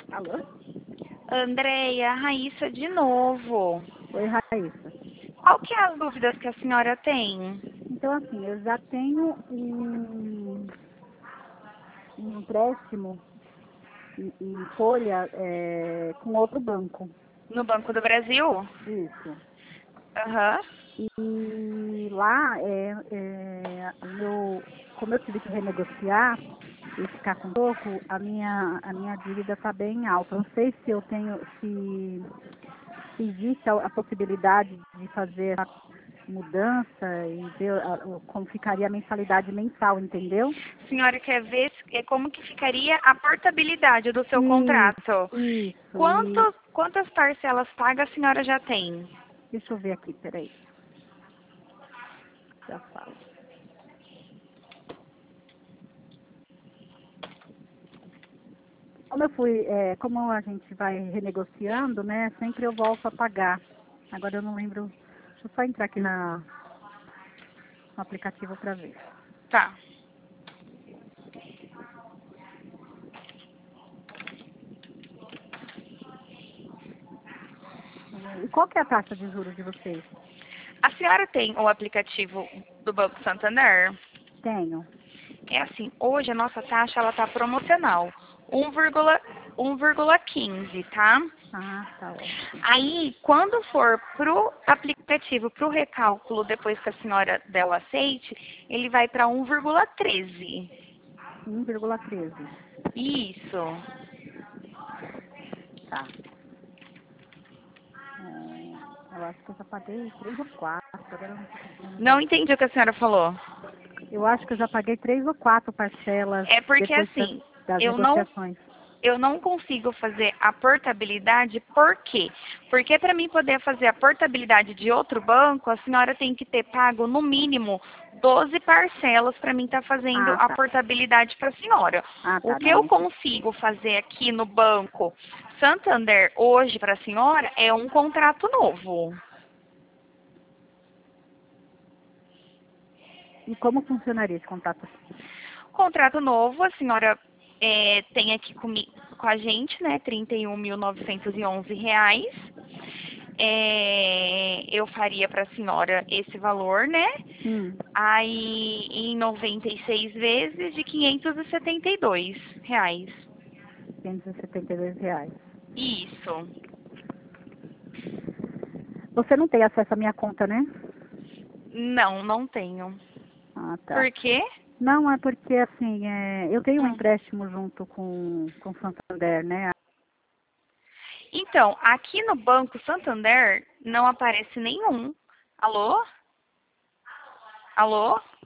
Alô? Andréia, Raíssa de novo. Oi, Raíssa. Qual que é as dúvidas que a senhora tem? Então, assim, eu já tenho um empréstimo em folha com outro banco. No Banco do Brasil? Isso. Aham. E lá, como eu tive que renegociar e ficar com pouco, a minha dívida está bem alta. Não sei se eu tenho, se existe a possibilidade de fazer a mudança e ver como ficaria a mensalidade mensal, entendeu? A senhora quer ver como que ficaria a portabilidade do seu contrato? Isso. E Quantas parcelas pagas a senhora já tem? deixa eu ver aqui, peraí. Já falo. Como a gente vai renegociando, né? Sempre eu volto a pagar. Agora eu não lembro. Deixa eu só entrar aqui no aplicativo para ver. Tá. E qual que é a taxa de juros de vocês? A senhora tem o aplicativo do Banco Santander? Tenho. É assim, hoje a nossa taxa ela tá promocional, 1,15, tá? Ah, tá ótimo. Aí, quando for pro aplicativo, pro recálculo, depois que a senhora dela aceite, ele vai para 1,13. 1,13. Isso. Tá. Eu acho que eu já paguei 3 ou 4. Agora eu não estou conseguindo Não ver. entendi o que a senhora falou. Eu acho que eu já paguei 3 ou 4 parcelas É porque depois assim, das eu não negociações. eu não consigo fazer a portabilidade, por quê? Porque para mim poder fazer a portabilidade de outro banco, a senhora tem que ter pago no mínimo 12 parcelas para mim estar fazendo Ah, a tá. portabilidade para a senhora. Ah, O tá. que Não, eu isso. consigo fazer aqui no banco Santander hoje para a senhora é um contrato novo. E como funcionaria esse contato? Contrato novo, a senhora tem aqui com a gente, né, R$ 31.911. Eu faria para a senhora esse valor, né? Hum, Aí em 96 vezes de R$ 572. R$ 572. Isso. Você não tem acesso à minha conta, né? Não, não tenho. Ah, tá. Por quê? Não, é porque, assim, eu tenho um Hum. empréstimo junto com o Santander, né? Então, aqui no Banco Santander não aparece nenhum. Alô? Alô?